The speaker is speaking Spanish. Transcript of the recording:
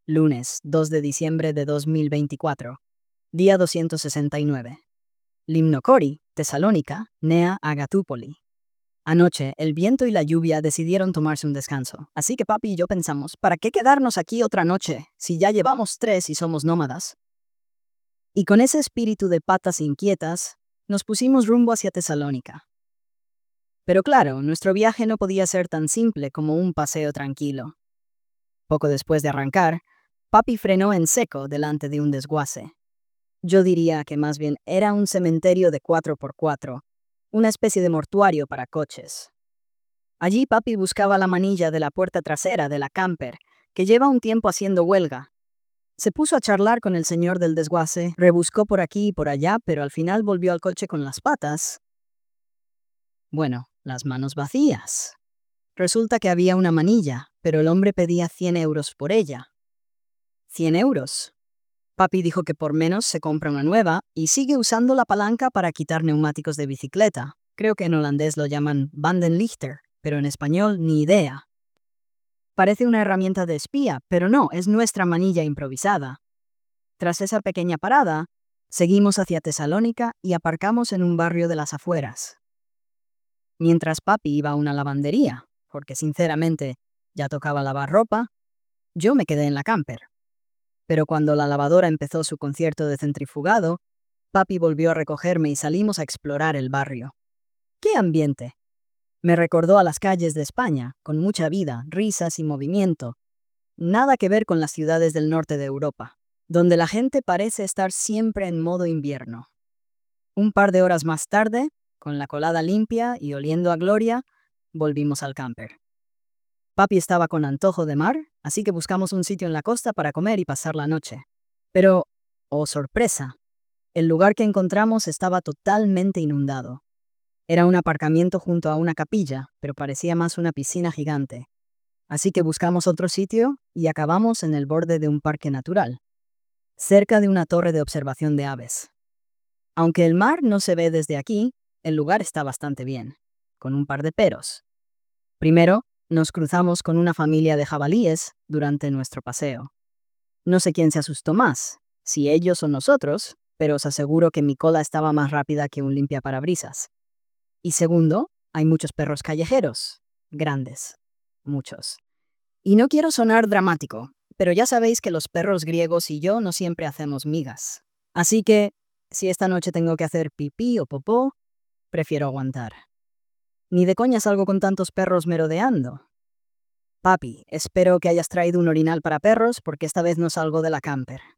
Lunes 2 de diciembre de 2024. Día 269. Limnocori, Tesalónica, Nea Agatúpoli. Anoche, el viento y la lluvia decidieron tomarse un descanso, así que papi y yo pensamos, ¿para qué quedarnos aquí otra noche, si ya llevamos 3 y somos nómadas? Y con ese espíritu de patas inquietas, nos pusimos rumbo hacia Tesalónica. Pero claro, nuestro viaje no podía ser tan simple como un paseo tranquilo. Poco después de arrancar, papi frenó en seco delante de un desguace. Yo diría que más bien era un cementerio de 4x4, una especie de mortuario para coches. Allí papi buscaba la manilla de la puerta trasera de la camper, que lleva un tiempo haciendo huelga. Se puso a charlar con el señor del desguace, rebuscó por aquí y por allá, pero al final volvió al coche con las patas. Bueno, las manos vacías. Resulta que había una manilla, pero el hombre pedía 100 euros por ella. 100 euros. Papi dijo que por menos se compra una nueva y sigue usando la palanca para quitar neumáticos de bicicleta. Creo que en holandés lo llaman bandenlichter, pero en español ni idea. Parece una herramienta de espía, pero no, es nuestra manilla improvisada. Tras esa pequeña parada, seguimos hacia Tesalónica y aparcamos en un barrio de las afueras. Mientras papi iba a una lavandería, porque sinceramente ya tocaba lavar ropa, yo me quedé en la camper. Pero cuando la lavadora empezó su concierto de centrifugado, papi volvió a recogerme y salimos a explorar el barrio. ¡Qué ambiente! Me recordó a las calles de España, con mucha vida, risas y movimiento. Nada que ver con las ciudades del norte de Europa, donde la gente parece estar siempre en modo invierno. Un par de horas más tarde, con la colada limpia y oliendo a gloria, volvimos al camper. Papi estaba con antojo de mar, así que buscamos un sitio en la costa para comer y pasar la noche. Pero, oh sorpresa, el lugar que encontramos estaba totalmente inundado. Era un aparcamiento junto a una capilla, pero parecía más una piscina gigante. Así que buscamos otro sitio y acabamos en el borde de un parque natural, cerca de una torre de observación de aves. Aunque el mar no se ve desde aquí, el lugar está bastante bien, con un par de peros. Primero, nos cruzamos con una familia de jabalíes durante nuestro paseo. No sé quién se asustó más, si ellos o nosotros, pero os aseguro que mi cola estaba más rápida que un limpiaparabrisas. Y segundo, hay muchos perros callejeros, grandes, muchos. Y no quiero sonar dramático, pero ya sabéis que los perros griegos y yo no siempre hacemos migas. Así que, si esta noche tengo que hacer pipí o popó, prefiero aguantar. Ni de coña salgo con tantos perros merodeando. Papi, espero que hayas traído un orinal para perros porque esta vez no salgo de la camper.